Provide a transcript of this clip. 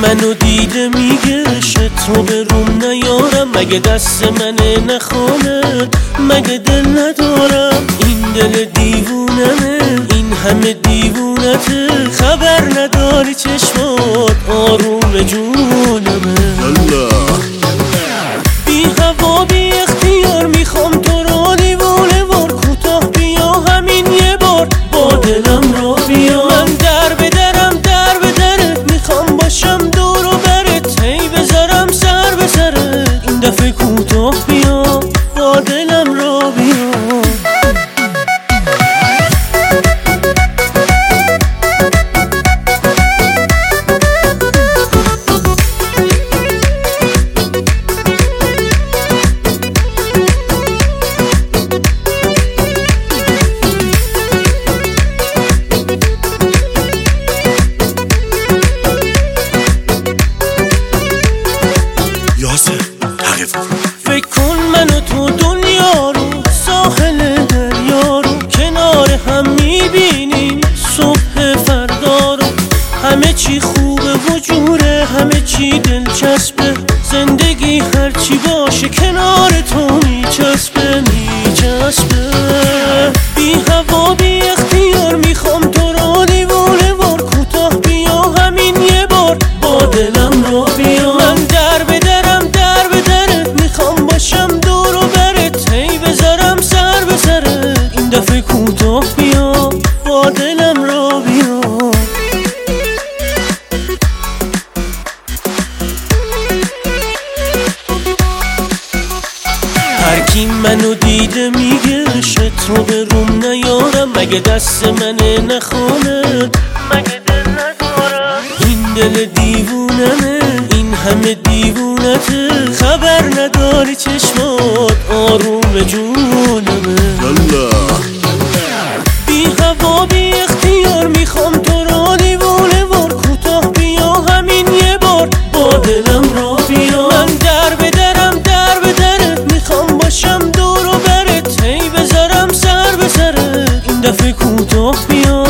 منو دیده میگه تو به روم نیارم، مگه دست منه نخونه، مگه دل ندارم، این دل دیوونمه، این همه دیوونته، خبر نداری چشمات آروم جونمه. بی هوا بی اختیار میخوام تو رو دیوونه وار، کوتاه بیا همین یه بار با دلم را بیا. من در به درت میخوام باشم دور و برت، هی بذارم سر به سرت، این دفعه کوتاه بیا با دلم را بیا. فکر کن منو تو دنیا رو، ساحل دریا رو، کنار هم میبینیم صبح فردا رو. همه چی خوبه و جوره، همه چی دلچسبه، زندگی هرچی باشه کنار تو میچسبه. بی هوا بی اختیار میخوام تو رو دیوونه وار، کوتاه بیا همین یه بار با دلم رو بیا. من در به درت میخوام باشم دور و برت، هی بذارم سر به سرت، این دفعه کوتاه بیا با دلم را بیا. هر کی منو دیده میگه تو به روم نیارم، مگه دست منه نخونه، مگه دل ندارم، این دل دیوونمه، این همه دیوونته، خبر نداری چشمات آروم جونمه. بی هوا بی اختیار میخوام تو رو دیوونه وار، کوتاه بیا همین یه بار با دلم را بیا. من در به درت میخوام باشم دور و برت، هی بذارم سر به سرت، این دفعه کوتاه بیا